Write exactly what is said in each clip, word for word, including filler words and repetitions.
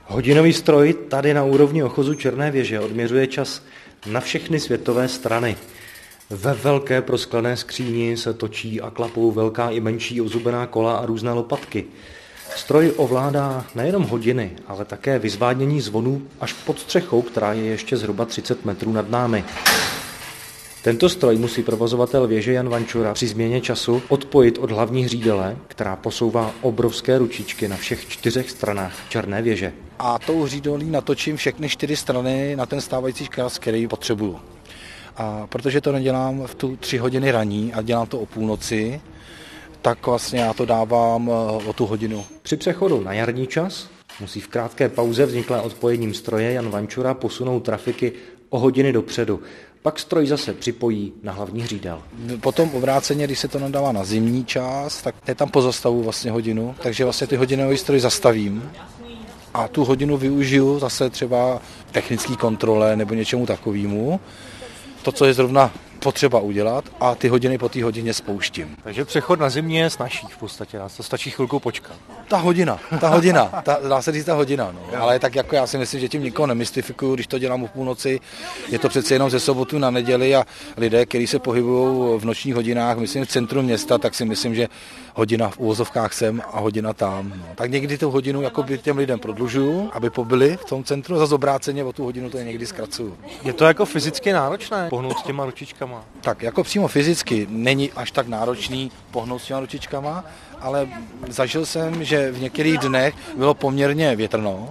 Hodinový stroj tady na úrovni ochozu Černé věže odměřuje čas na všechny světové strany. Ve velké prosklené skříni se točí a klapou velká i menší ozubená kola a různé lopatky. Stroj ovládá nejenom hodiny, ale také vyzvádění zvonů až pod střechou, která je ještě zhruba třicet metrů nad námi. Tento stroj musí provozovatel věže Jan Vančura při změně času odpojit od hlavní hřídele, která posouvá obrovské ručičky na všech čtyřech stranách Černé věže. A tou hřídolí natočím všechny čtyři strany na ten stávající čas, který potřebuju. A protože to nedělám v tu tři hodiny raní a dělám to o půlnoci, tak vlastně já to dávám o tu hodinu. Při přechodu na jarní čas musí v krátké pauze vzniklé odpojením stroje Jan Vančura posunout trafiky o hodiny dopředu. Pak stroj zase připojí na hlavní hřídel. Potom obráceně, když se to nadává na zimní čas, tak je tam pozastavu vlastně hodinu, takže vlastně ty hodinový stroj zastavím a tu hodinu využiju zase třeba technické kontrole nebo něčemu takovému. To, co je zrovna potřeba udělat a ty hodiny po té hodině spouštím. Takže přechod na zimní je snazší v podstatě, to stačí chvilku počkat. Ta hodina, ta hodina, ta, dá se říct ta hodina, no. Ale tak jako já si myslím, že tím nikoho nemystifikuju, když to dělám o půlnoci, je to přece jenom ze sobotu na neděli a lidé, kteří se pohybují v nočních hodinách, myslím v centru města, tak si myslím, že hodina v uvozovkách sem a hodina tam. No. Tak někdy tu hodinu jakoby těm lidem prodlužuju, aby pobyli v tom centru, za obráceně o tu hodinu to je někdy zkracuju. Je to jako fyzicky náročné pohnout s těma ručičkama? Tak jako přímo fyzicky není až tak náročný pohnout s těma ručičkama, ale zažil jsem, že v některých dnech bylo poměrně větrno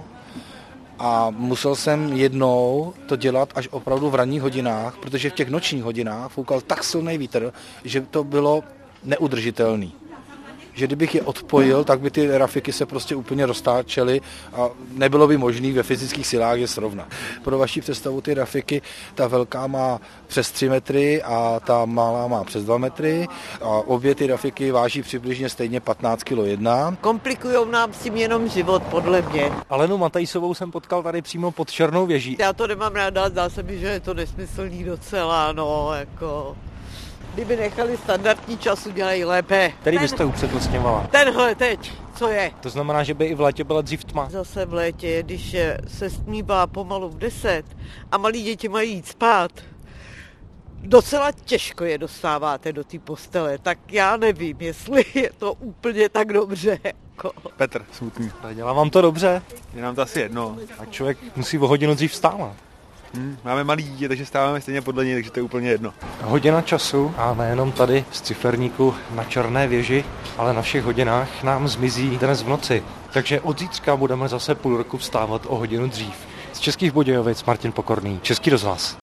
a musel jsem jednou to dělat až opravdu v ranních hodinách, protože v těch nočních hodinách foukal tak silný vítr, že to bylo neudržitelný. Že kdybych je odpojil, tak by ty rafiky se prostě úplně roztáčely a nebylo by možné ve fyzických silách je srovnat. Pro vaši představu ty rafiky, ta velká má přes tři metry a ta malá má přes dva metry a obě ty rafiky váží přibližně stejně patnáct kilo jedna. Komplikujou nám s tím jenom život, podle mě. Alenu Matajsovou jsem potkal tady přímo pod Černou věží. Já to nemám ráda, zdá se mi, že je to nesmyslný docela, no, jako... Kdyby nechali standardní čas, udělají lépe. Který byste upřednostňovala? Tenhle teď, co je? To znamená, že by i v létě byla dřív tma? Zase v létě, když se stmívá pomalu v deset a malí děti mají jít spát, docela těžko je dostáváte do té postele, tak já nevím, jestli je to úplně tak dobře. Jako. Petr, Smutný. Dělá vám to dobře? Je nám to asi jedno. A člověk musí o hodinu dřív vstávat. Hmm, máme malý dítě, takže stáváme stejně podle něj, takže to je úplně jedno. Hodina času a nejenom tady z ciferníku na Černé věži, ale na všech hodinách nám zmizí dnes v noci. Takže od zítřka budeme zase půl roku vstávat o hodinu dřív. Z Českých Budějovic Martin Pokorný, Český rozhlas.